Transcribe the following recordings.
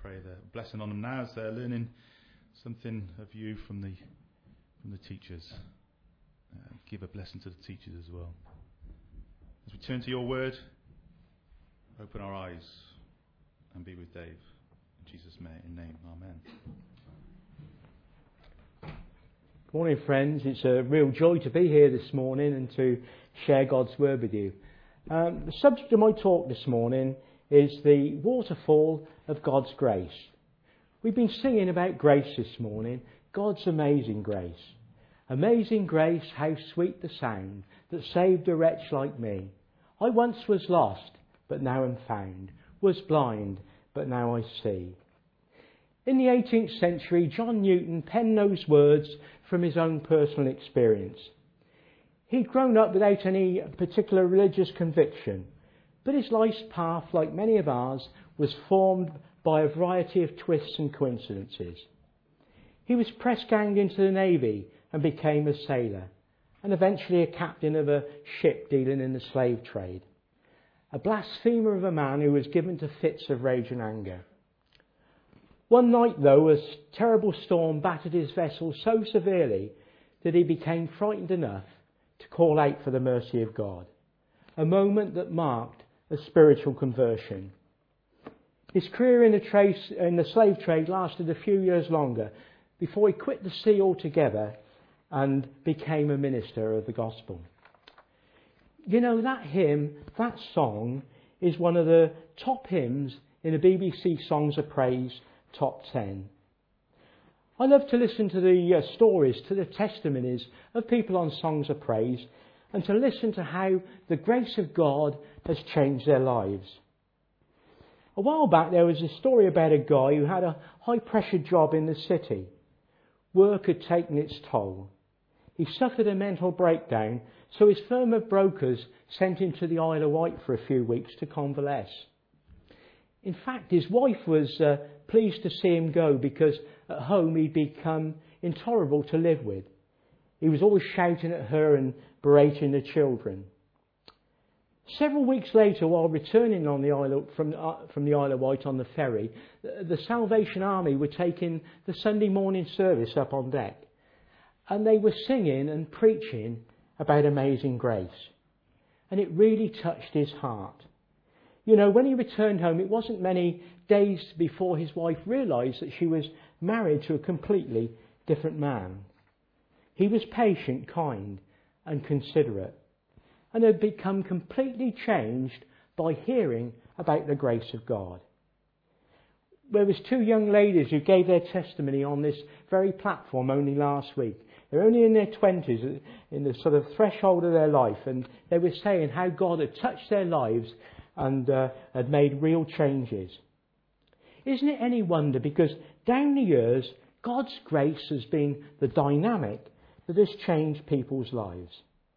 pray the blessing on them now as they're learning something of you from the teachers. Give a blessing to the teachers as well. As we turn to your word, open our eyes and be with Dave. In Jesus' name, amen. Good morning, friends. It's a real joy to be here this morning and to share God's word with you. The subject of my talk this morning is the waterfall of God's grace. We've been singing about grace this morning, God's amazing grace. Amazing grace, how sweet the sound that saved a wretch like me. I once was lost, but now am found, was blind, but now I see. In the 18th century, John Newton penned those words from his own personal experience. He'd grown up without any particular religious conviction, but his life's path, like many of ours, was formed by a variety of twists and coincidences. He was press-ganged into the Navy and became a sailor, and eventually a captain of a ship dealing in the slave trade. A blasphemer of a man who was given to fits of rage and anger. One night, though, a terrible storm battered his vessel so severely that he became frightened enough to call out for the mercy of God. A moment that marked a spiritual conversion. His career in the slave trade lasted a few years longer before he quit the sea altogether and became a minister of the gospel. You know, that hymn, that song, is one of the top hymns in the BBC Songs of Praise top 10. I love to listen to the stories, to the testimonies of people on Songs of Praise, and to listen to how the grace of God has changed their lives. A while back there was a story about a guy who had a high pressure job in the city. Work had taken its toll. He suffered a mental breakdown, so his firm of brokers sent him to the Isle of Wight for a few weeks to convalesce. In fact, his wife was pleased to see him go because at home he'd become intolerable to live with. He was always shouting at her and berating the children. Several weeks later, while returning on the from the Isle of Wight on the ferry, the Salvation Army were taking the Sunday morning service up on deck. And they were singing and preaching about amazing grace. And it really touched his heart. You know, when he returned home, it wasn't many days before his wife realised that she was married to a completely different man. He was patient, kind and considerate, and had become completely changed by hearing about the grace of God. There was two young ladies who gave their testimony on this very platform only last week. They're only in their 20s, in the sort of threshold of their life, and they were saying how God had touched their lives and had made real changes. Isn't it any wonder? Because down the years, God's grace has been the dynamic that has changed people's lives.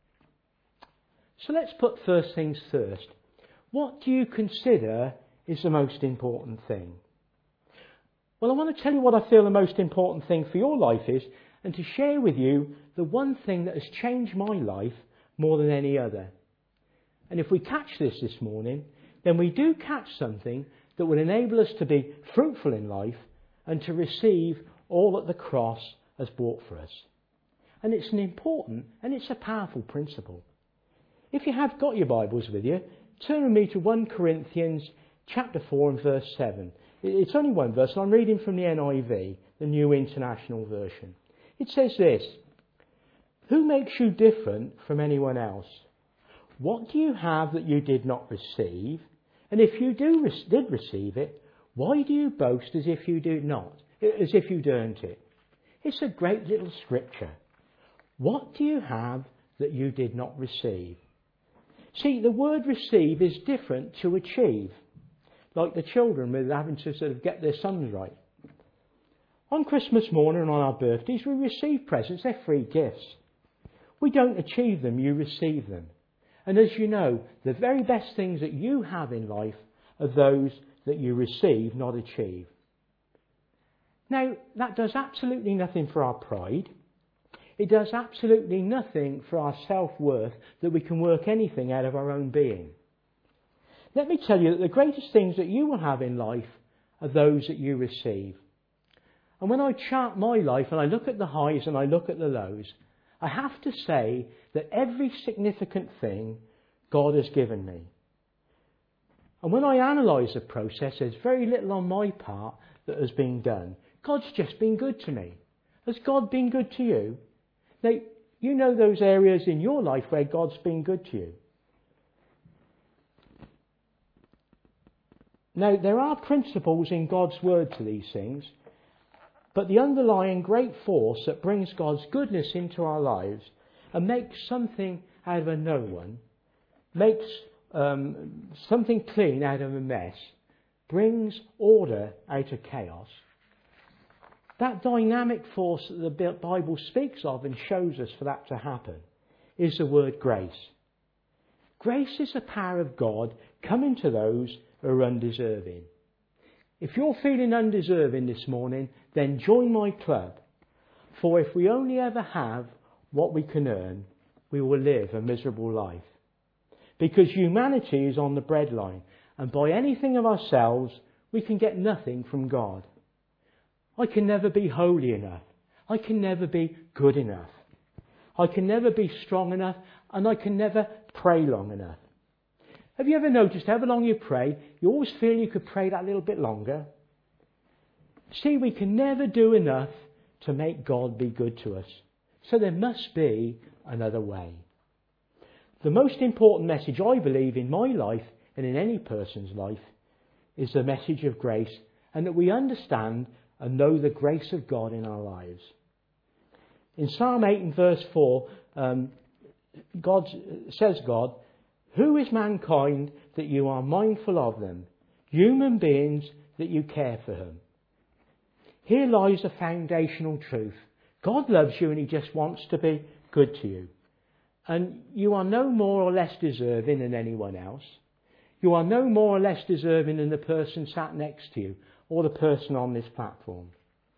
So let's put first things first. What do you consider is the most important thing? Well, I want to tell you what I feel the most important thing for your life is, and to share with you the one thing that has changed my life more than any other. And if we catch this morning, then we do catch something that will enable us to be fruitful in life and to receive all that the cross has brought for us. And it's an important and it's a powerful principle. If you have got your Bibles with you, turn with me to 1 Corinthians chapter 4 and verse 7. It's only one verse, and I'm reading from the NIV, the New International Version. It says this: "Who makes you different from anyone else? What do you have that you did not receive? And if you did receive it, why do you boast as if you did not, as if you'd earned it?" It's a great little scripture. What do you have that you did not receive? See, the word receive is different to achieve, like the children with having to sort of get their sums right. On Christmas morning and on our birthdays, we receive presents. They're free gifts. We don't achieve them, you receive them. And as you know, the very best things that you have in life are those that you receive, not achieve. Now, that does absolutely nothing for our pride. It does absolutely nothing for our self-worth that we can work anything out of our own being. Let me tell you that the greatest things that you will have in life are those that you receive. And when I chart my life and I look at the highs and I look at the lows, I have to say that every significant thing God has given me. And when I analyse the process, there's very little on my part that has been done. God's just been good to me. Has God been good to you? Now, you know those areas in your life where God's been good to you. Now, there are principles in God's word to these things, but the underlying great force that brings God's goodness into our lives and makes something out of a no one, makes something clean out of a mess, brings order out of chaos. That dynamic force that the Bible speaks of and shows us for that to happen is the word grace. Grace is the power of God coming to those who are undeserving. If you're feeling undeserving this morning, then join my club. For if we only ever have what we can earn, we will live a miserable life. Because humanity is on the breadline, and by anything of ourselves, we can get nothing from God. I can never be holy enough. I can never be good enough. I can never be strong enough, and I can never pray long enough. Have you ever noticed however long you pray, you always feel you could pray that little bit longer? See, we can never do enough to make God be good to us. So there must be another way. The most important message I believe in my life and in any person's life is the message of grace, and that we understand and know the grace of God in our lives. In Psalm 8 and verse 4, God says, "Who is mankind that you are mindful of them? Human beings that you care for them." Here lies a foundational truth. God loves you and he just wants to be good to you. And you are no more or less deserving than anyone else. You are no more or less deserving than the person sat next to you or the person on this platform.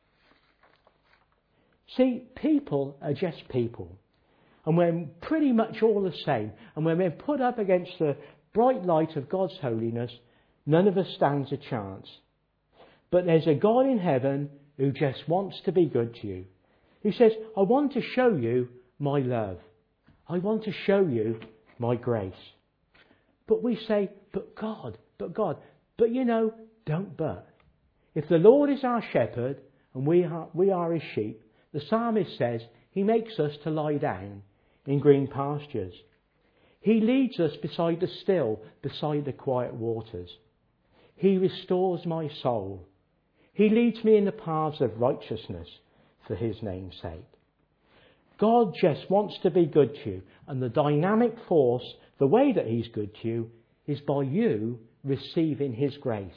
See, people are just people. And we're pretty much all the same. And when we're put up against the bright light of God's holiness, none of us stands a chance. But there's a God in heaven who just wants to be good to you. Who says, I want to show you my love. I want to show you my grace. But we say, but God. But you know, don't but. If the Lord is our shepherd and we are his sheep, the psalmist says he makes us to lie down in green pastures. He leads us beside the quiet waters. He restores my soul. He leads me in the paths of righteousness for his name's sake. God just wants to be good to you, and the dynamic force, the way that he's good to you, is by you receiving his grace.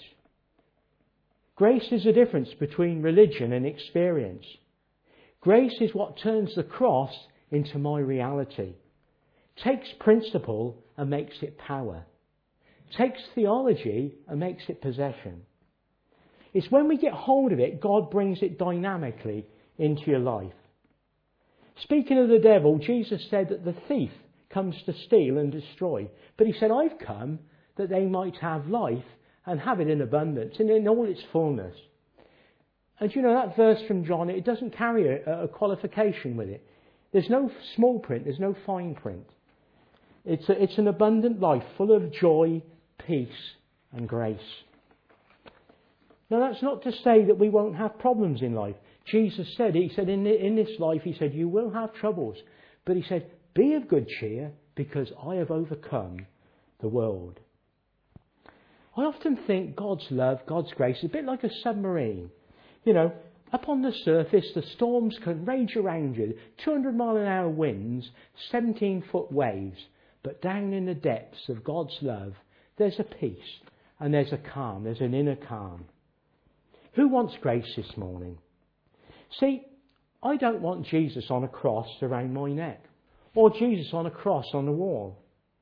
Grace is the difference between religion and experience. Grace is what turns the cross into my reality. Takes principle and makes it power. Takes theology and makes it possession. It's when we get hold of it, God brings it dynamically into your life. Speaking of the devil, Jesus said that the thief comes to steal and destroy. But he said, I've come that they might have life and have it in abundance and in all its fullness. And you know, that verse from John, it doesn't carry a qualification with it. There's no small print, there's no fine print. It's an abundant life full of joy, peace and grace. Now that's not to say that we won't have problems in life. Jesus said, he said in this life, he said, you will have troubles. But he said, be of good cheer because I have overcome the world. I often think God's love, God's grace is a bit like a submarine. You know, up on the surface, the storms can rage around you. 200 mile an hour winds, 17-foot waves. But down in the depths of God's love, there's a peace and there's a calm. There's an inner calm. Who wants grace this morning? See, I don't want Jesus on a cross around my neck or Jesus on a cross on the wall.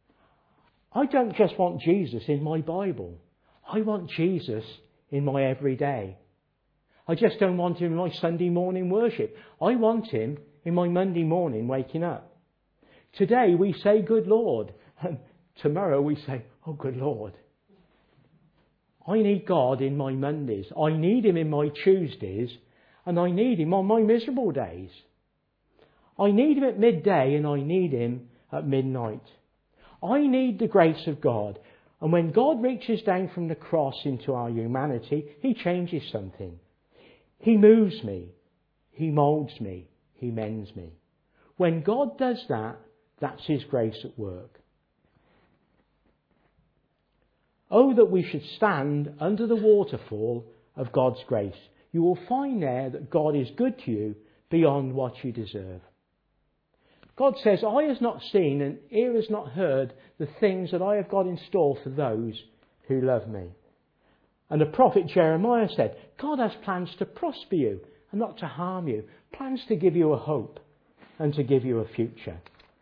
I don't just want Jesus in my Bible. I want Jesus in my everyday. I just don't want him in my Sunday morning worship. I want him in my Monday morning waking up. Today we say, good Lord. And tomorrow we say, oh, good Lord. I need God in my Mondays. I need him in my Tuesdays. And I need him on my miserable days. I need him at midday and I need him at midnight. I need the grace of God. And when God reaches down from the cross into our humanity, he changes something. He moves me. He moulds me. He mends me. When God does that, that's his grace at work. Oh, that we should stand under the waterfall of God's grace. You will find there that God is good to you beyond what you deserve. God says, eye has not seen and ear has not heard the things that I have got in store for those who love me. And the prophet Jeremiah said, God has plans to prosper you and not to harm you. Plans to give you a hope and to give you a future.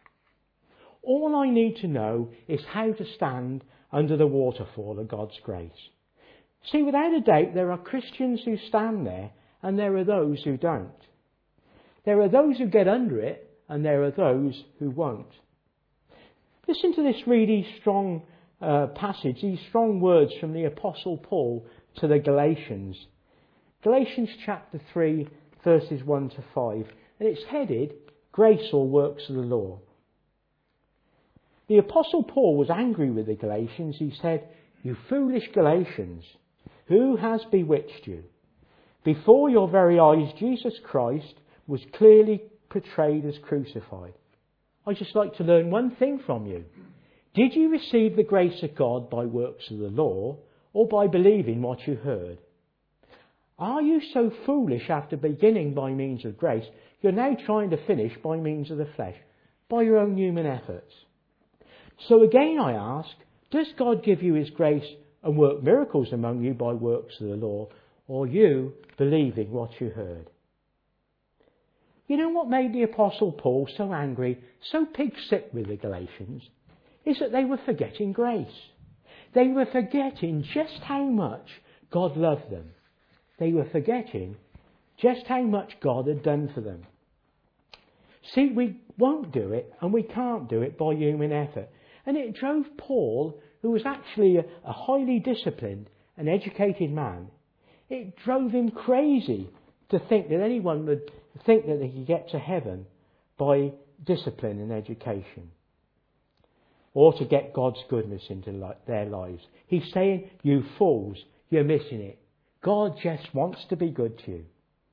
All I need to know is how to stand under the waterfall of God's grace. See, without a doubt, there are Christians who stand there and there are those who don't. There are those who get under it and there are those who won't. Listen to this really strong passage, these strong words from the Apostle Paul to the Galatians. Galatians chapter 3, verses 1 to 5. And it's headed, Grace or Works of the Law. The Apostle Paul was angry with the Galatians. He said, you foolish Galatians, who has bewitched you? Before your very eyes, Jesus Christ was clearly portrayed as crucified. I'd just like to learn one thing from you. Did you receive the grace of God by works of the law or by believing what you heard? Are you so foolish after beginning by means of grace, you're now trying to finish by means of the flesh, by your own human efforts? So again I ask, does God give you his grace and work miracles among you by works of the law, or you believing what you heard? You know what made the Apostle Paul so angry, so pig-sick with the Galatians, is that they were forgetting grace. They were forgetting just how much God loved them. They were forgetting just how much God had done for them. See, we won't do it and we can't do it by human effort. And it drove Paul, who was actually a highly disciplined and educated man, it drove him crazy to think that anyone would think that they could get to heaven by discipline and education, or to get God's goodness into their lives. He's saying, you fools, you're missing it. God just wants to be good to you.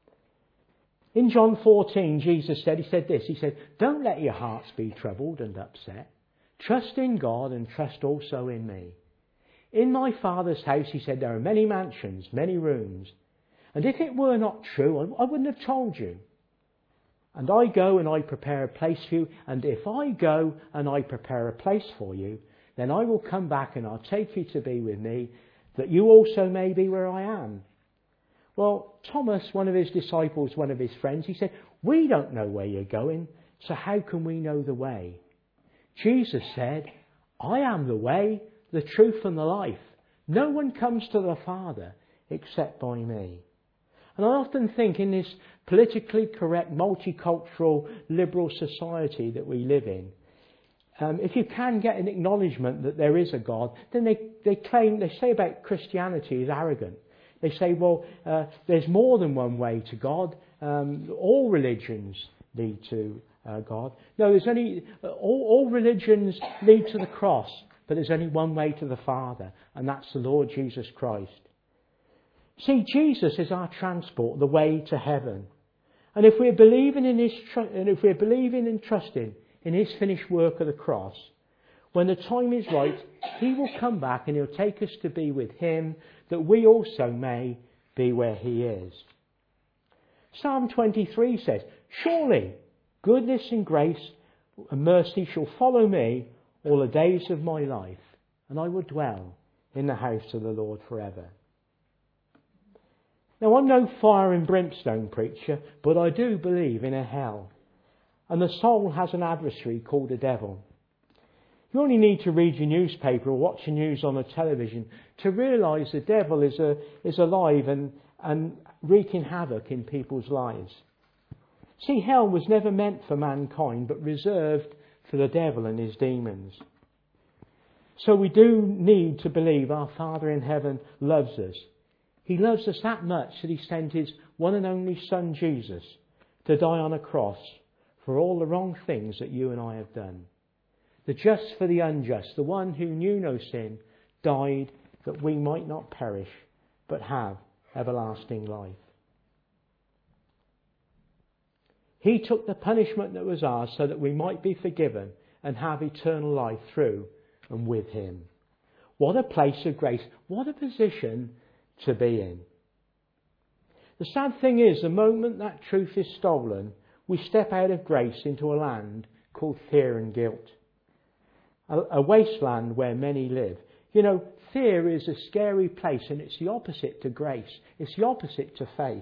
In John 14, Jesus said, he said, don't let your hearts be troubled and upset. Trust in God and trust also in me. In my Father's house, he said, there are many mansions, many rooms. And if it were not true, I wouldn't have told you. And I go and I prepare a place for you. And if I go and I prepare a place for you, then I will come back and I'll take you to be with me, that you also may be where I am. Well, Thomas, one of his disciples, one of his friends, he said, we don't know where you're going, so how can we know the way? Jesus said, I am the way, the truth and the life. No one comes to the Father except by me. And I often think in this politically correct, multicultural, liberal society that we live in, if you can get an acknowledgement that there is a God, then they say about Christianity is arrogant. They say, well, there's more than one way to God. All religions lead to God. No, there's only all religions lead to the cross, but there's only one way to the Father, and that's the Lord Jesus Christ. See, Jesus is our transport, the way to heaven. And if we're believing and trusting in his finished work of the cross, when the time is right, he will come back and he'll take us to be with him, that we also may be where he is. Psalm 23 says, surely goodness and grace and mercy shall follow me all the days of my life, and I will dwell in the house of the Lord forever. Now, I'm no fire and brimstone preacher, but I do believe in a hell. And the soul has an adversary called the devil. You only need to read your newspaper or watch the news on the television to realise the devil is alive and wreaking havoc in people's lives. See, hell was never meant for mankind, but reserved for the devil and his demons. So we do need to believe our Father in heaven loves us. He loves us that much that he sent his one and only Son, Jesus, to die on a cross for all the wrong things that you and I have done. The just for the unjust, the one who knew no sin, died that we might not perish, but have everlasting life. He took the punishment that was ours so that we might be forgiven and have eternal life through and with him. What a place of grace. What a position to be in. The sad thing is, the moment that truth is stolen, we step out of grace into a land called fear and guilt. A wasteland where many live. You know, fear is a scary place, and it's the opposite to grace. It's the opposite to faith.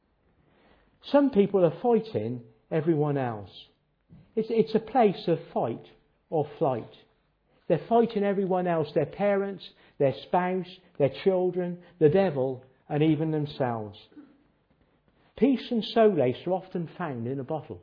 Some people are fighting everyone else. It's a place of fight or flight. They're fighting everyone else, their parents, their spouse, their children, the devil, and even themselves. Peace and solace are often found in a bottle.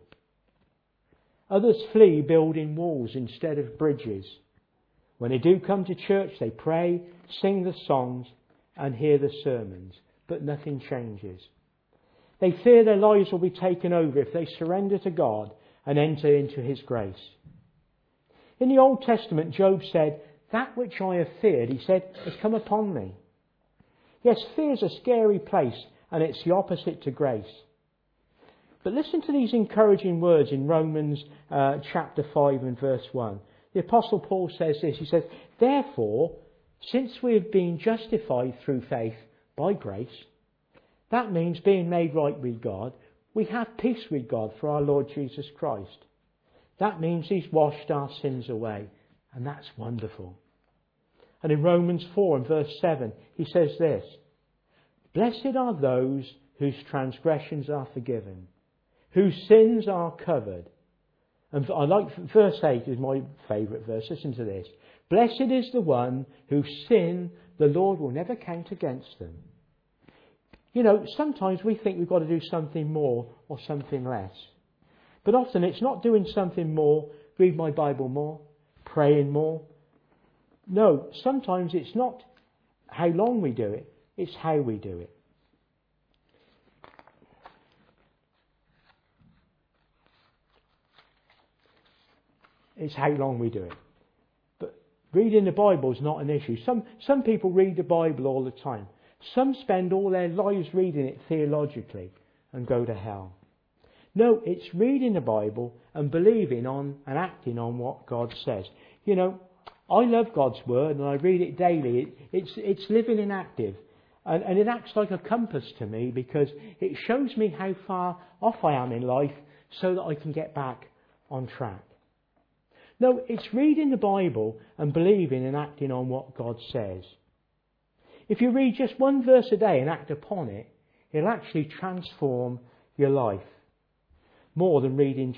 Others flee building walls instead of bridges. When they do come to church, they pray, sing the songs, and hear the sermons, but nothing changes. They fear their lives will be taken over if they surrender to God and enter into his grace. In the Old Testament, Job said, "That which I have feared," he said, "has come upon me." Yes, fear is a scary place, and it's the opposite to grace. But listen to these encouraging words in Romans chapter 5 and verse 1. The Apostle Paul says this, he says, "Therefore, since we have been justified through faith by grace," that means being made right with God, "we have peace with God through our Lord Jesus Christ." That means he's washed our sins away, and that's wonderful. And in Romans 4 and verse 7, he says this, "Blessed are those whose transgressions are forgiven, whose sins are covered." And I like verse 8 is my favourite verse. Listen to this. "Blessed is the one whose sin the Lord will never count against them." You know, sometimes we think we've got to do something more or something less. But often it's not doing something more, read my Bible more, praying more. No, sometimes it's not how long we do it, it's how we do it. It's how long we do it. But reading the Bible is not an issue. Some people read the Bible all the time. Some spend all their lives reading it theologically and go to hell. No, it's reading the Bible and believing on and acting on what God says. You know, I love God's Word and I read it daily. It's living and active. And it acts like a compass to me because it shows me how far off I am in life so that I can get back on track. No, it's reading the Bible and believing and acting on what God says. If you read just one verse a day and act upon it, it'll actually transform your life. More than reading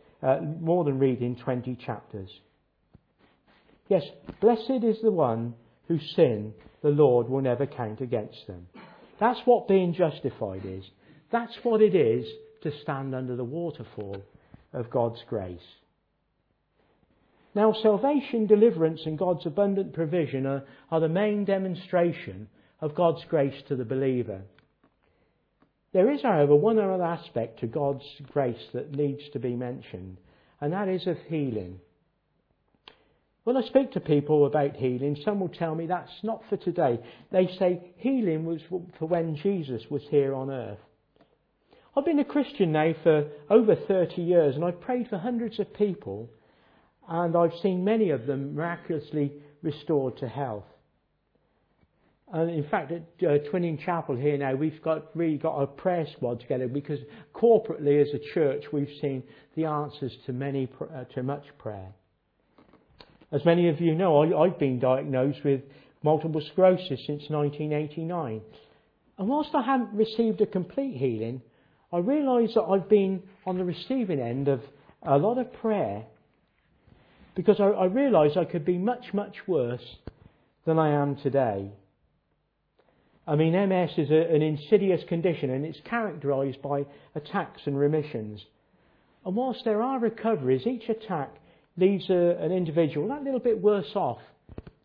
20 chapters. Yes, blessed is the one whose sin the Lord will never count against them. That's what being justified is. That's what it is to stand under the waterfall of God's grace. Now, salvation, deliverance and God's abundant provision are the main demonstration of God's grace to the believer. There is, however, one other aspect to God's grace that needs to be mentioned, and that is of healing. When I speak to people about healing, some will tell me that's not for today. They say healing was for when Jesus was here on earth. I've been a Christian now for over 30 years, and I've prayed for hundreds of people, and I've seen many of them miraculously restored to health. And in fact, at Twinning Chapel here now, we've really got a prayer squad together because corporately as a church, we've seen the answers to much prayer. As many of you know, I've been diagnosed with multiple sclerosis since 1989. And whilst I haven't received a complete healing, I realise that I've been on the receiving end of a lot of prayer because I realise I could be much, much worse than I am today. I mean, MS is an insidious condition and it's characterised by attacks and remissions. And whilst there are recoveries, each attack leaves an individual that little bit worse off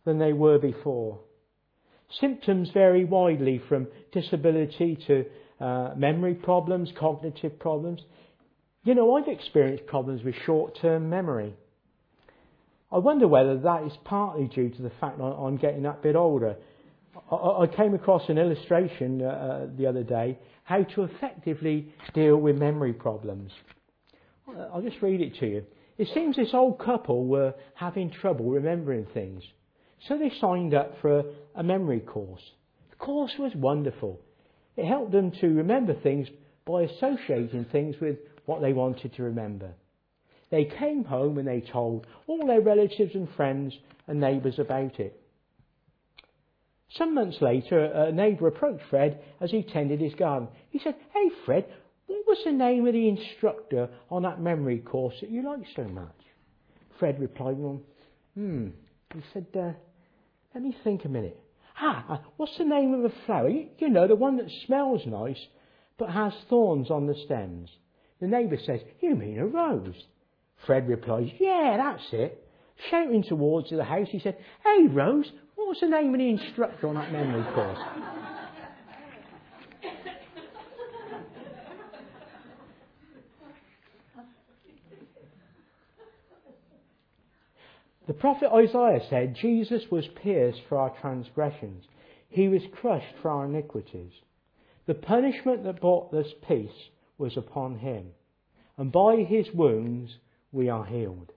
than they were before. Symptoms vary widely from disability to memory problems, cognitive problems. You know, I've experienced problems with short-term memory. I wonder whether that is partly due to the fact that I'm getting that bit older. I came across an illustration the other day, how to effectively deal with memory problems. I'll just read it to you. It seems this old couple were having trouble remembering things. So they signed up for a memory course. The course was wonderful. It helped them to remember things by associating things with what they wanted to remember. They came home and they told all their relatives and friends and neighbours about it. Some months later, a neighbour approached Fred as he tended his garden. He said, "Hey Fred, what was the name of the instructor on that memory course that you liked so much?" Fred replied, He said, "Let me think a minute. What's the name of a flower? You know, the one that smells nice but has thorns on the stems." The neighbour says, "You mean a rose?" Fred replies, "Yeah, that's it." Shouting towards the house, he said, "Hey Rose, what was the name of the instructor on that memory course?" The prophet Isaiah said, Jesus was pierced for our transgressions. He was crushed for our iniquities. The punishment that brought us peace was upon him. And by his wounds we are healed.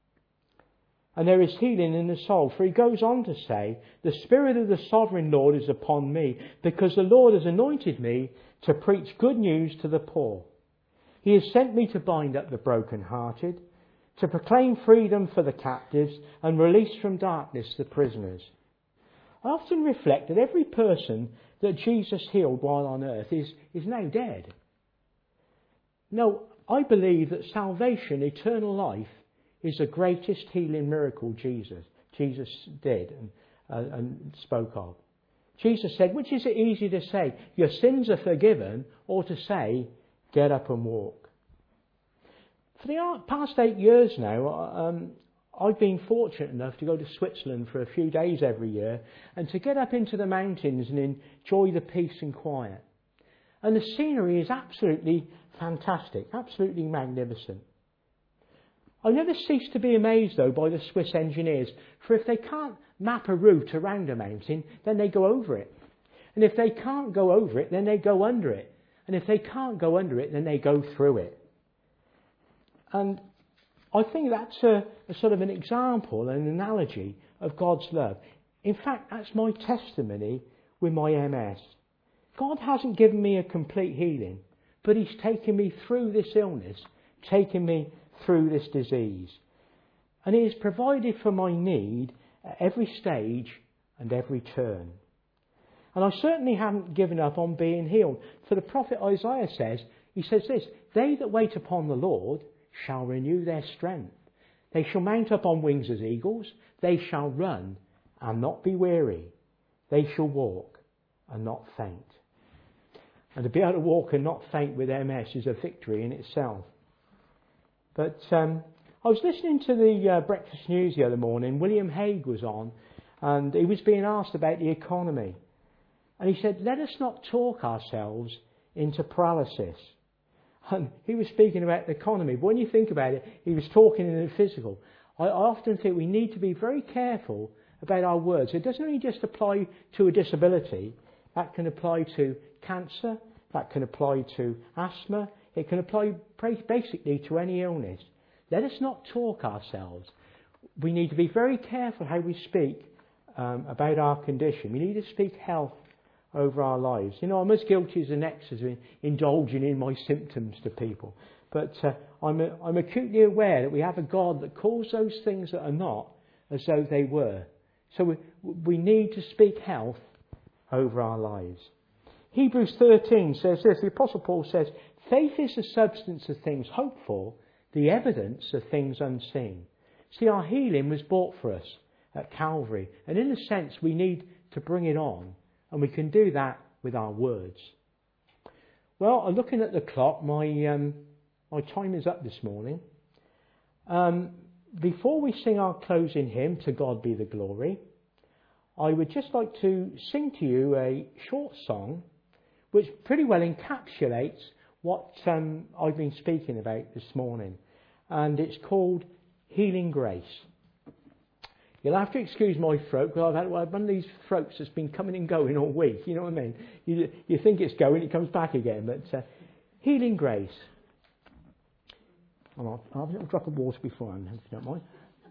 And there is healing in the soul. For he goes on to say, "The Spirit of the Sovereign Lord is upon me, because the Lord has anointed me to preach good news to the poor. He has sent me to bind up the brokenhearted, to proclaim freedom for the captives and release from darkness the prisoners." I often reflect that every person that Jesus healed while on earth is now dead. No, I believe that salvation, eternal life, is the greatest healing miracle Jesus did and spoke of. Jesus said, which is it easy to say, "Your sins are forgiven," or to say, "Get up and walk"? For the past 8 years now, I've been fortunate enough to go to Switzerland for a few days every year and to get up into the mountains and enjoy the peace and quiet. And the scenery is absolutely fantastic, absolutely magnificent. I never cease to be amazed, though, by the Swiss engineers, for if they can't map a route around a mountain, then they go over it. And if they can't go over it, then they go under it. And if they can't go under it, then they go through it. And I think that's a sort of an example, an analogy of God's love. In fact, that's my testimony with my MS. God hasn't given me a complete healing, but he's taken me through this illness, taken me through this disease. And he has provided for my need at every stage and every turn. And I certainly haven't given up on being healed. For the prophet Isaiah says this, "They that wait upon the Lord shall renew their strength. They shall mount up on wings as eagles. They shall run and not be weary. They shall walk and not faint." And to be able to walk and not faint with MS is a victory in itself. But I was listening to the breakfast news the other morning. William Hague was on, and he was being asked about the economy. And he said, "Let us not talk ourselves into paralysis." And he was speaking about the economy. But when you think about it, he was talking in the physical. I often think we need to be very careful about our words. It doesn't only just apply to a disability. That can apply to cancer. That can apply to asthma. It can apply basically to any illness. Let us not talk ourselves. We need to be very careful how we speak about our condition. We need to speak health over our lives. You know, I'm as guilty as the next as indulging in my symptoms to people. But I'm acutely aware that we have a God that calls those things that are not as though they were. So we need to speak health over our lives. Hebrews 13 says this. The Apostle Paul says, "Faith is the substance of things hoped for, the evidence of things unseen." See, our healing was bought for us at Calvary. And in a sense, we need to bring it on. And we can do that with our words. Well, I'm looking at the clock. My time is up this morning. Before we sing our closing hymn, "To God Be the Glory," I would just like to sing to you a short song which pretty well encapsulates what I've been speaking about this morning. And it's called Healing Grace. You'll have to excuse my throat, because I've had one of these throats that's been coming and going all week. You know what I mean? You think it's going, it comes back again. But Healing Grace. I'll have a little drop of water beforehand, if you don't mind.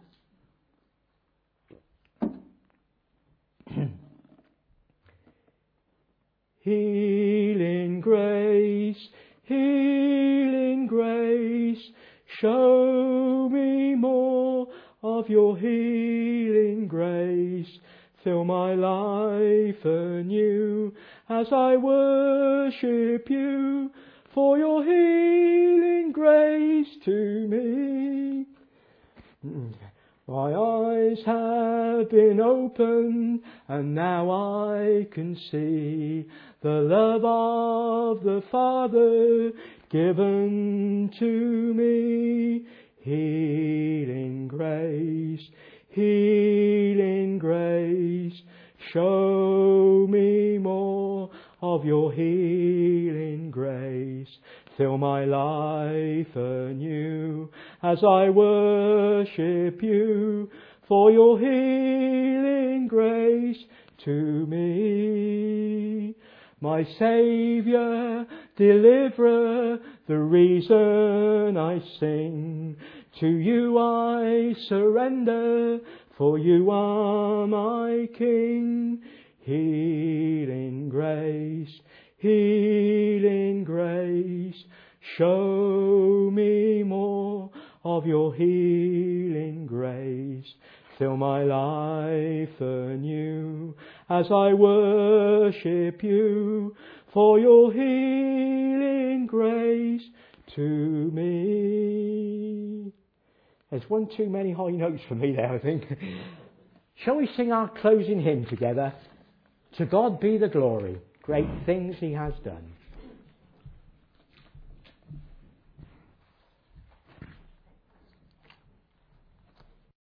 Healing grace, healing grace, show me more of your healing grace. Fill my life anew as I worship you, for your healing grace to me. My eyes have been opened, and now I can see the love of the Father given to me. Healing grace, healing grace, show me more of your healing grace. Fill my life anew as I worship you, for your healing grace to me. My Saviour, Deliverer, the reason I sing, to you I surrender, for you are my King. Healing grace, healing grace, show me more of your healing grace. Fill my life anew as I worship you, for your healing grace to me. There's one too many high notes for me there, I think. Shall we sing our closing hymn together? To God be the glory, great things he has done.